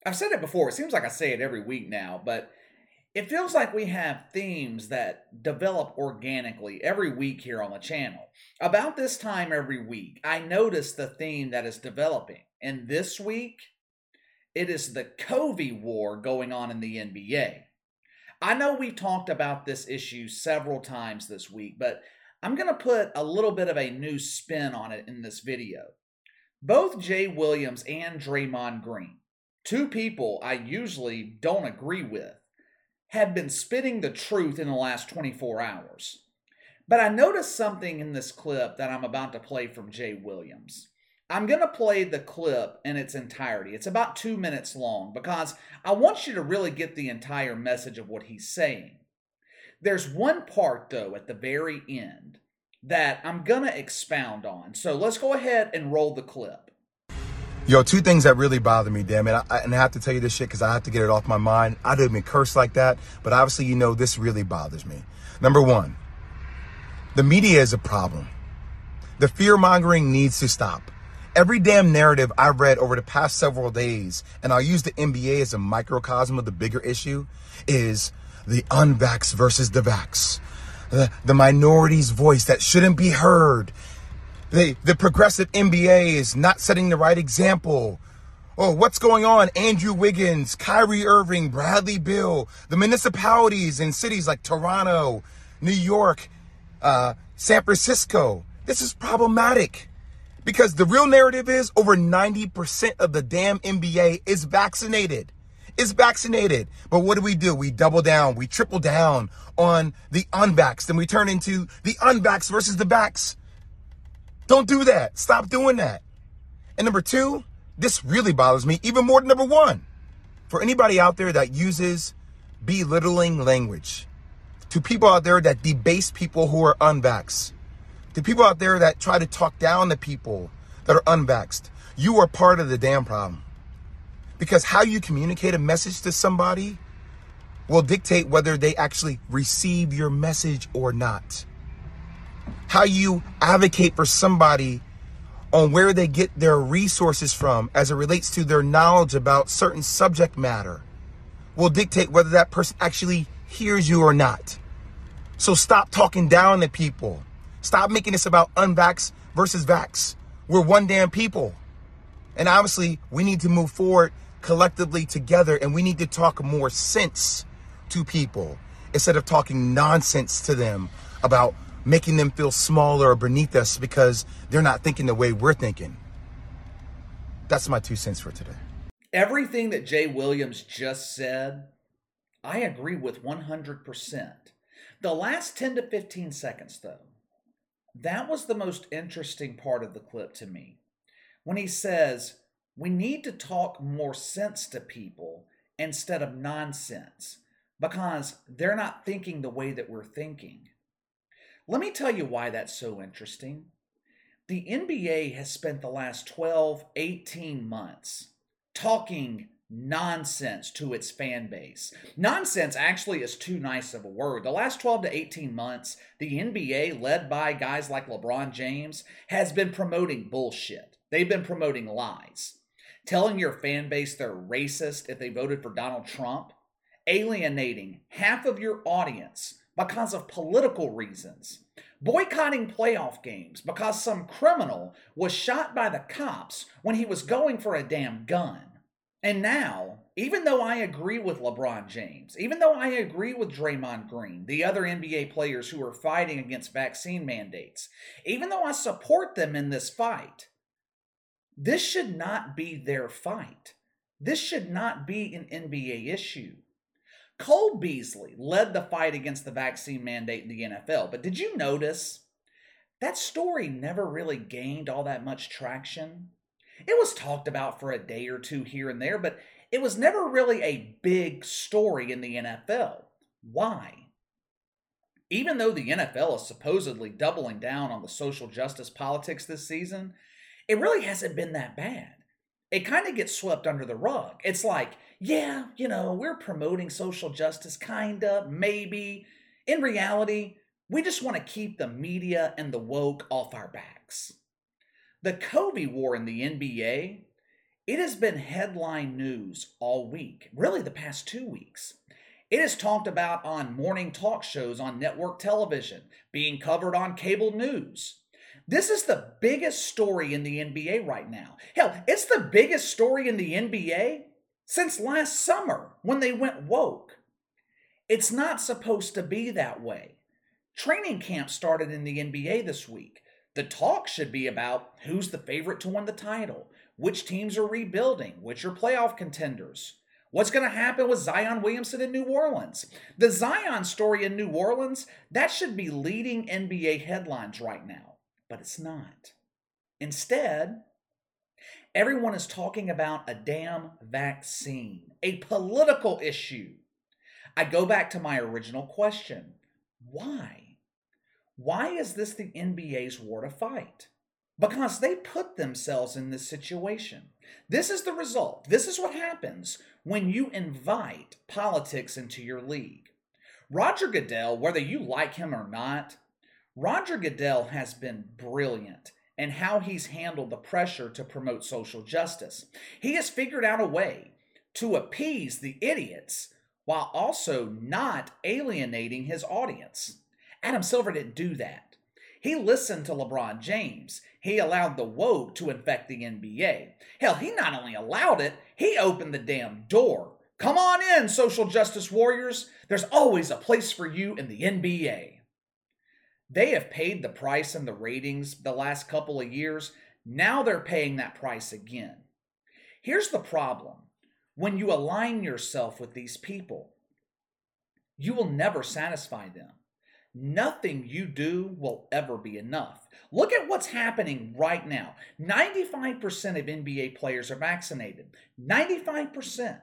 I've said it before. It seems like I say it every week now, but it feels like we have themes that develop organically every week here on the channel. About this time every week, I notice the theme that is developing. And this week, it is the Kobe war going on in the NBA. I know we talked about this issue several times this week, but I'm going to put a little bit of a new spin on it in this video. Both Jay Williams and Draymond Green, two people I usually don't agree with, have been spitting the truth in the last 24 hours. But I noticed something in this clip that I'm about to play from Jay Williams. I'm going to play the clip in its entirety. It's about 2 minutes long because I want you to really get the entire message of what he's saying. There's one part, though, at the very end that I'm going to expound on. So let's go ahead and roll the clip. Yo, two things that really bother me, damn it. And I have to tell you this shit because I have to get it off my mind. I didn't even curse like that, but obviously, you know, this really bothers me. Number one, the media is a problem. The fear-mongering needs to stop. Every damn narrative I've read over the past several days, and I'll use the NBA as a microcosm of the bigger issue, is the unvax versus the vax. The minority's voice that shouldn't be heard. The progressive NBA is not setting the right example. Oh, what's going on? Andrew Wiggins, Kyrie Irving, Bradley Beal, the municipalities in cities like Toronto, New York, San Francisco. This is problematic because the real narrative is over 90% of the damn NBA is vaccinated. Is vaccinated. But what do? We double down. We triple down on the unvaxxed, and we turn into the unvaxxed versus the vax. Don't do that. Stop doing that. And number two, this really bothers me even more than number one. For anybody out there that uses belittling language, to people out there that debase people who are unvaxxed, to people out there that try to talk down to people that are unvaxxed, you are part of the damn problem. Because how you communicate a message to somebody will dictate whether they actually receive your message or not. How you advocate for somebody on where they get their resources from as it relates to their knowledge about certain subject matter will dictate whether that person actually hears you or not. So stop talking down to people. Stop making this about unvax versus vax. We're one damn people. And obviously, we need to move forward collectively together, and we need to talk more sense to people instead of talking nonsense to them about making them feel smaller or beneath us because they're not thinking the way we're thinking. That's my 2 cents for today. Everything that Jay Williams just said, I agree with 100%. The last 10 to 15 seconds, though, that was the most interesting part of the clip to me. When he says, we need to talk more sense to people instead of nonsense because they're not thinking the way that we're thinking. Let me tell you why that's so interesting. The NBA has spent the last 12, 18 months talking nonsense to its fan base. Nonsense actually is too nice of a word. The last 12 to 18 months, the NBA, led by guys like LeBron James, has been promoting bullshit. They've been promoting lies. Telling your fan base they're racist if they voted for Donald Trump. Alienating half of your audience because of political reasons. Boycotting playoff games because some criminal was shot by the cops when he was going for a damn gun. And now, even though I agree with LeBron James, even though I agree with Draymond Green, the other NBA players who are fighting against vaccine mandates, even though I support them in this fight, this should not be their fight. This should not be an NBA issue. Cole Beasley led the fight against the vaccine mandate in the NFL, but did you notice that story never really gained all that much traction? It was talked about for a day or two here and there, but it was never really a big story in the NFL. Why? Even though the NFL is supposedly doubling down on the social justice politics this season, it really hasn't been that bad. It kind of gets swept under the rug. It's like, yeah, we're promoting social justice, kinda, maybe. In reality, we just want to keep the media and the woke off our backs. The Kobe war in the NBA It has been headline news all week, really the past 2 weeks. It is talked about on morning talk shows on network television, being covered on cable news. This is the biggest story in the NBA right now. Hell, it's the biggest story in the NBA since last summer when they went woke. It's not supposed to be that way. Training camp started in the NBA this week. The talk should be about who's the favorite to win the title, which teams are rebuilding, which are playoff contenders. What's going to happen with Zion Williamson in New Orleans? The Zion story in New Orleans, that should be leading NBA headlines right now, but it's not. Instead, everyone is talking about a damn vaccine, a political issue. I go back to my original question. Why? Why is this the NBA's war to fight? Because they put themselves in this situation. This is the result. This is what happens when you invite politics into your league. Roger Goodell, whether you like him or not, Roger Goodell has been brilliant in how he's handled the pressure to promote social justice. He has figured out a way to appease the idiots while also not alienating his audience. Adam Silver didn't do that. He listened to LeBron James. He allowed the woke to infect the NBA. Hell, he not only allowed it, he opened the damn door. Come on in, social justice warriors. There's always a place for you in the NBA. They have paid the price in the ratings the last couple of years. Now they're paying that price again. Here's the problem. When you align yourself with these people, you will never satisfy them. Nothing you do will ever be enough. Look at what's happening right now. 95% of NBA players are vaccinated. 95%.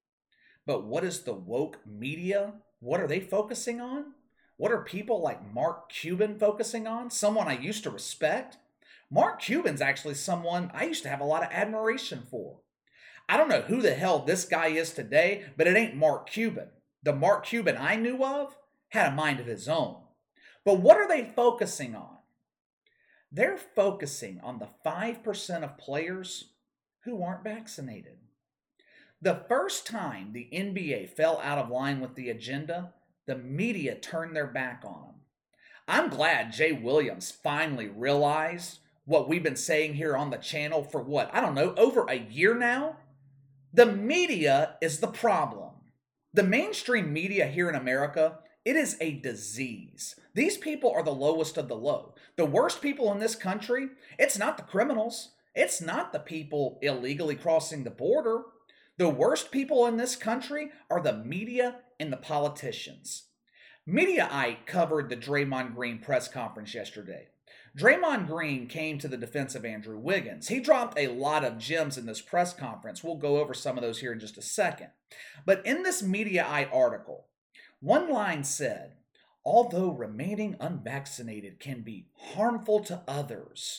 But what is the woke media? What are they focusing on? What are people like Mark Cuban focusing on? Someone I used to respect. Mark Cuban's actually someone I used to have a lot of admiration for. I don't know who the hell this guy is today, but it ain't Mark Cuban. The Mark Cuban I knew of had a mind of his own. But what are they focusing on? They're focusing on the 5% of players who aren't vaccinated. The first time the NBA fell out of line with the agenda, the media turned their back on them. I'm glad Jay Williams finally realized what we've been saying here on the channel for over a year now? The media is the problem. The mainstream media here in America, it is a disease. These people are the lowest of the low. The worst people in this country, it's not the criminals. It's not the people illegally crossing the border. The worst people in this country are the media and the politicians. Mediaite covered the Draymond Green press conference yesterday. Draymond Green came to the defense of Andrew Wiggins. He dropped a lot of gems in this press conference. We'll go over some of those here in just a second. But in this Mediaite article, one line said, although remaining unvaccinated can be harmful to others.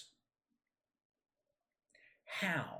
How?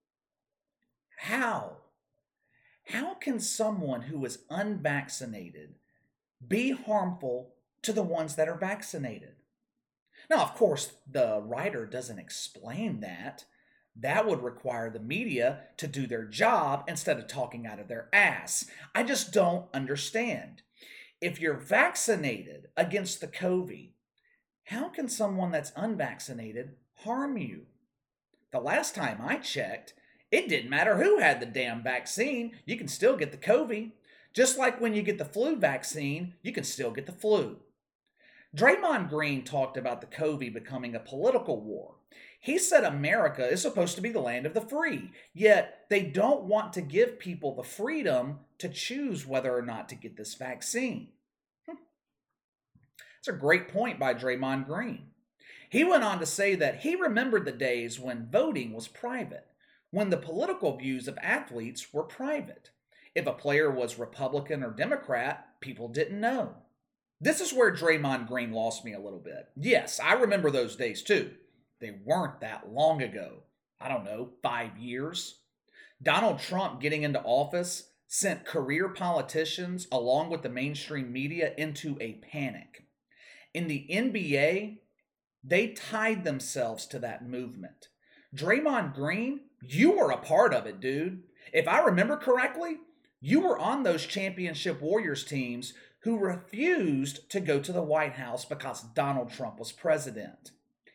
How can someone who is unvaccinated be harmful to the ones that are vaccinated? Now, of course, the writer doesn't explain that. That would require the media to do their job instead of talking out of their ass. I just don't understand. If you're vaccinated against the COVID, how can someone that's unvaccinated harm you? The last time I checked, it didn't matter who had the damn vaccine. You can still get the COVID. Just like when you get the flu vaccine, you can still get the flu. Draymond Green talked about the COVID becoming a political war. He said America is supposed to be the land of the free, yet they don't want to give people the freedom to choose whether or not to get this vaccine. That's a great point by Draymond Green. He went on to say that he remembered the days when voting was private, when the political views of athletes were private. If a player was Republican or Democrat, people didn't know. This is where Draymond Green lost me a little bit. Yes, I remember those days too. They weren't that long ago. I don't know, 5 years. Donald Trump getting into office sent career politicians along with the mainstream media into a panic. In the NBA, they tied themselves to that movement. Draymond Green You were a part of it, dude. If I remember correctly, you were on those championship Warriors teams who refused to go to the White House because Donald Trump was president.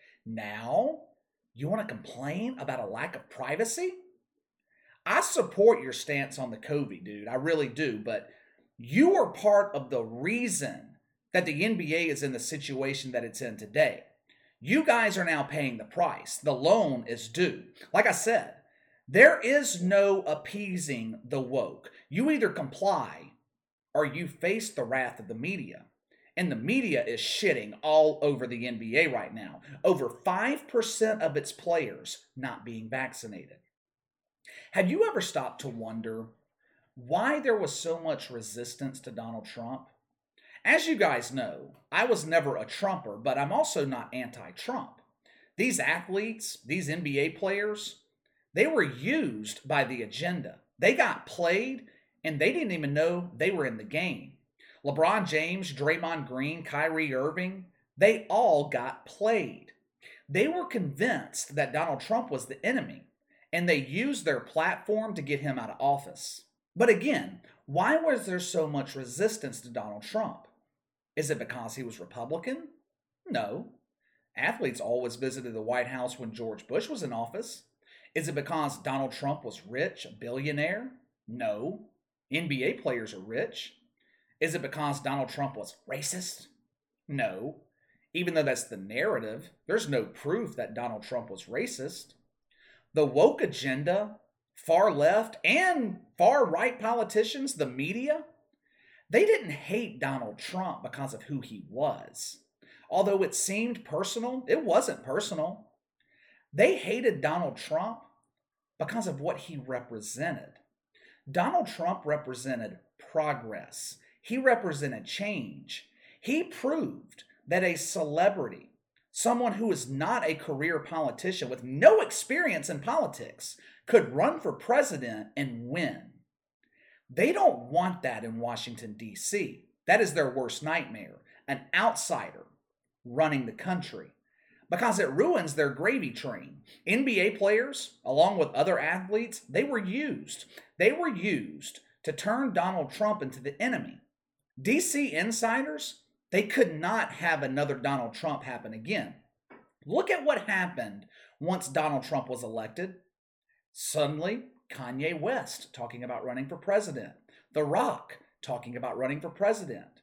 Now, you want to complain about a lack of privacy? I support your stance on the COVID, dude. I really do. But you are part of the reason that the NBA is in the situation that it's in today. You guys are now paying the price. The loan is due. Like I said, there is no appeasing the woke. You either comply or you face the wrath of the media. And the media is shitting all over the NBA right now. Over 5% of its players not being vaccinated. Have you ever stopped to wonder why there was so much resistance to Donald Trump? As you guys know, I was never a Trumper, but I'm also not anti-Trump. These athletes, these NBA players, they were used by the agenda. They got played, and they didn't even know they were in the game. LeBron James, Draymond Green, Kyrie Irving, they all got played. They were convinced that Donald Trump was the enemy, and they used their platform to get him out of office. But again, why was there so much resistance to Donald Trump? Is it because he was Republican? No. Athletes always visited the White House when George Bush was in office. Is it because Donald Trump was rich, a billionaire? No. NBA players are rich. Is it because Donald Trump was racist? No. Even though that's the narrative, there's no proof that Donald Trump was racist. The woke agenda, far left and far right politicians, the media, they didn't hate Donald Trump because of who he was. Although it seemed personal, it wasn't personal. They hated Donald Trump because of what he represented. Donald Trump represented progress. He represented change. He proved that a celebrity, someone who is not a career politician with no experience in politics, could run for president and win. They don't want that in Washington, D.C. That is their worst nightmare, an outsider running the country, because it ruins their gravy train. NBA players, along with other athletes, they were used. They were used to turn Donald Trump into the enemy. D.C. insiders, they could not have another Donald Trump happen again. Look at what happened once Donald Trump was elected. Suddenly, Kanye West talking about running for president. The Rock talking about running for president.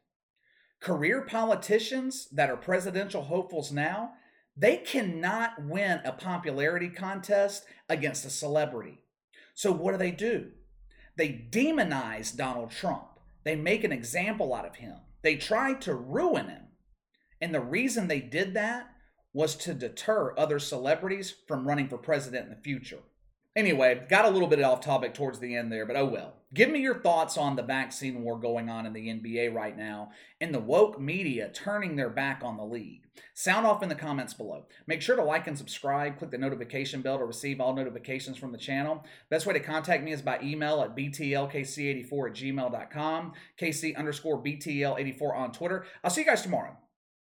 Career politicians that are presidential hopefuls now, they cannot win a popularity contest against a celebrity. So what do? They demonize Donald Trump. They make an example out of him. They try to ruin him. And the reason they did that was to deter other celebrities from running for president in the future. Anyway, got a little bit off topic towards the end there, but oh well. Give me your thoughts on the vaccine war going on in the NBA right now and the woke media turning their back on the league. Sound off in the comments below. Make sure to like and subscribe. Click the notification bell to receive all notifications from the channel. Best way to contact me is by email at btlkc84@gmail.com, KC_BTL84 on Twitter. I'll see you guys tomorrow.